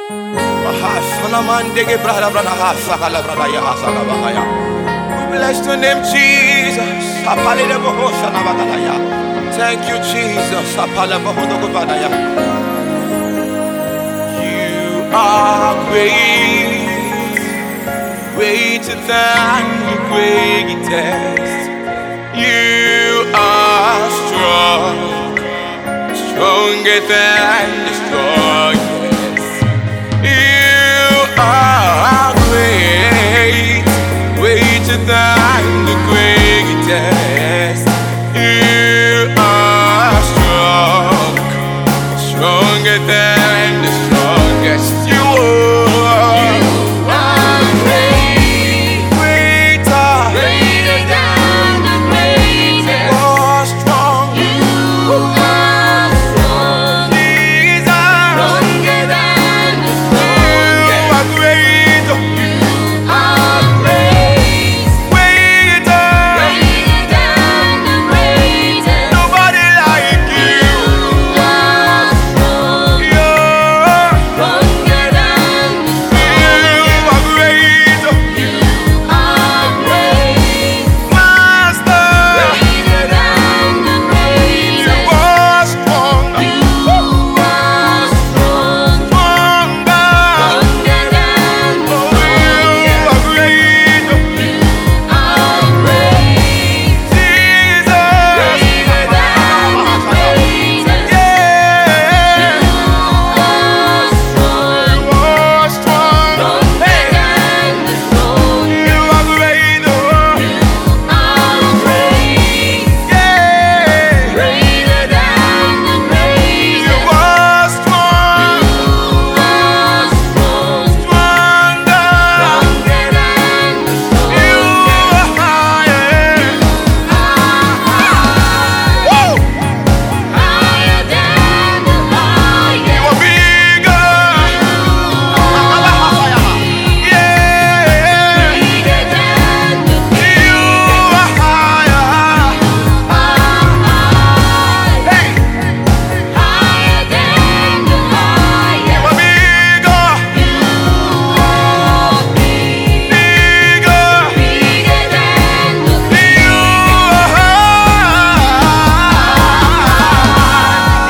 We bless your name, Jesus. Thank you, Jesus. You are great, greater than the greatest. You are strong, stronger than the strongest. You are great, greater than the greatest. You are strong, stronger than the strongest. You are great, greater, greater than the greatest. Oh, strong. You are strong, Jesus, stronger than the strongest. You are great, you are great, greater, greater than the greatest. Nobody like you. You are strong, you're stronger than the strongest. You are great, you are great, Master, greater than the greatest. You are strong, you are strong, stronger, stronger than the strongest. You are great, you are great, Jesus, greater than the greatest. Yeah, you are strong, you are strong, stronger than the strongest. You are great, you are great, yeah, greater than the greatest. You are strong, you are strong, stronger, stronger than the strongest. You are higher, woo, higher than the highest. You are bigger, yeah, bigger than the biggest. You are higher, hey, higher than the highest. You are bigger, bigger, bigger than the biggest. You are higher,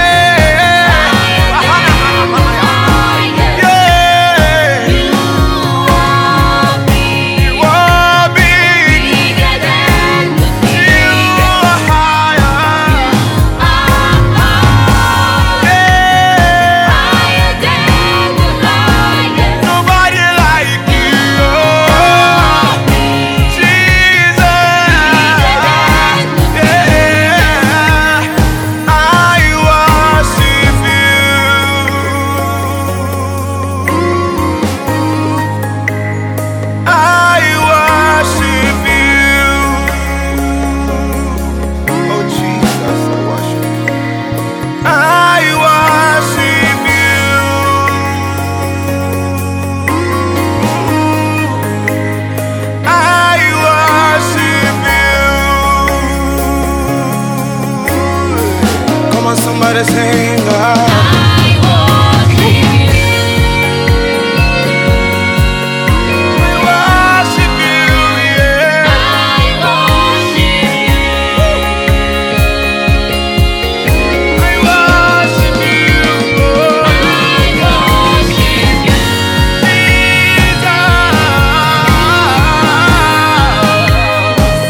yeah, yeah, you are big, bigger than the biggest. You are higher, higher than the highest. Nobody like you, Jesus. Yeah, I worship you. I worship you. Oh Jesus, I worship you. I worship you. I worship you. Come on, somebody sing. I worship you. I worship you, yeah. I worship you. I worship you. I worship you. Jesus.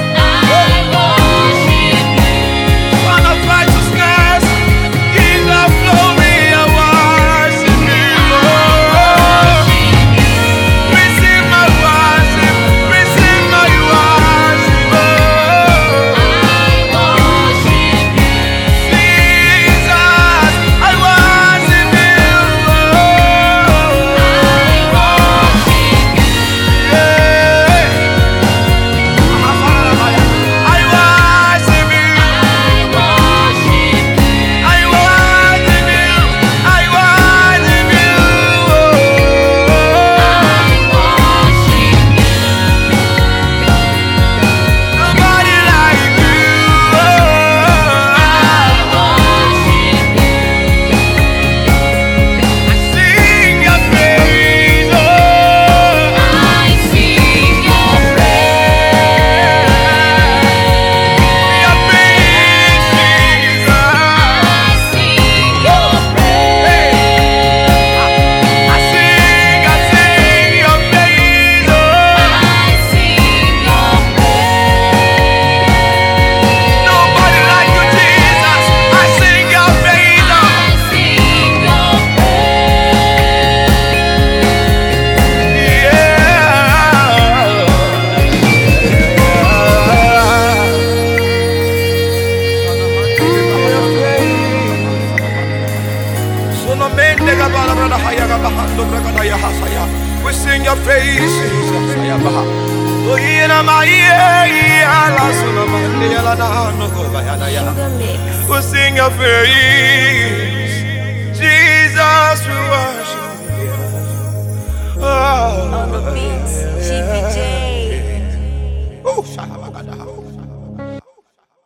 I worship you. Son of righteousness, King of We sing your praises. Sugar Mix. We sing your praise. Jesus, we worship you. On the beats, GPJ. Oh,